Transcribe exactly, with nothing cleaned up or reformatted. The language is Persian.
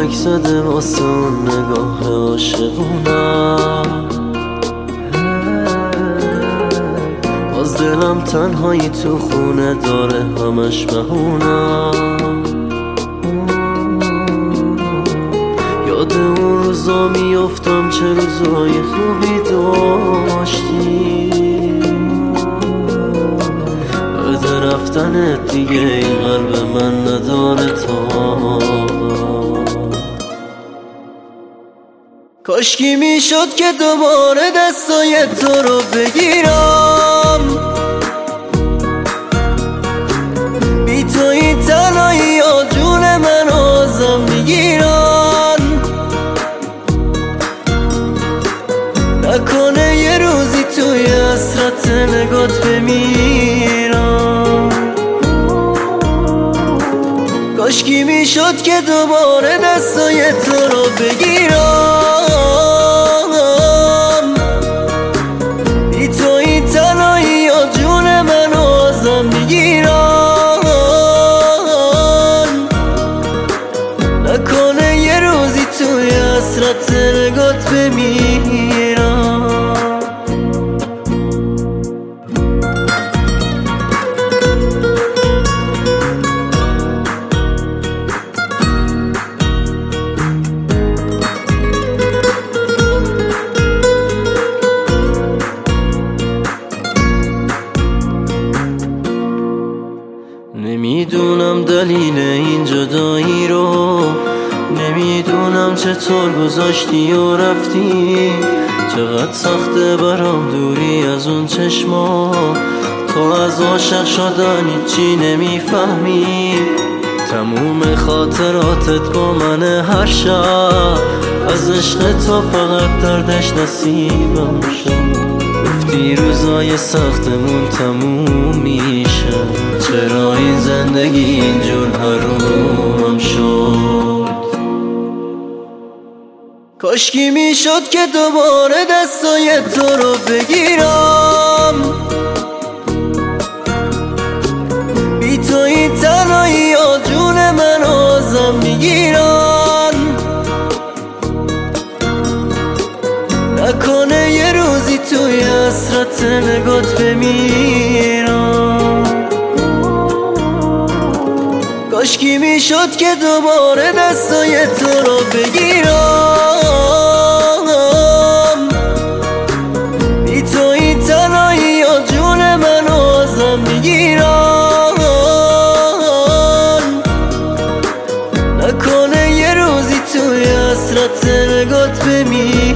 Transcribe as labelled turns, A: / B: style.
A: فلک زده واسه اون نگاه عاشقونم. باز دلم تنهایی تو خونه داره همش مهونم. یاد اون روزا میافتم چه روزای خوبی داشتی. بعد رفتنت دیگه این قلب من نداره طاقت. کاشکی میشد که دوباره دستای تو رو بگیرم. بی تو این تنهایی ها جون من ازم میگیرن. نکنه یه روزی توی حسرت نگات بمیرم. کاشکی میشد که دوباره دستای تو رو بگیرم. بی تو این تنهایی ها جون من ازم میگیرن. نکنه یه روزی توی حسرت نگات بمیرم. نمیدونم دلیل این جدایی رو، نمیدونم چطور گذاشتی و رفتی. چقدر سخته برام دوری از اون چشما. تو از عاشق شدن هیچی نمیفهمی. تموم خاطراتت با من هر شب. از عشق تو فقط دردش نصیبم شد. گفتی روزای سختمون تموم میشه. چرا این زندگی اینجور حرومم شد. کاشکی میشد که دوباره دستای تو رو بگیرم. بی تو این تنهایی ها جون من ازم میگیرن. نکنه یه روزی توی حسرت نگات بمیرم. کاشکی میشد که دوباره دستای تو رو بگیرم. بی تو این تنهایی ها جون من ازم میگیرن. نکنه یه روزی توی حسرت نگات بمیرم.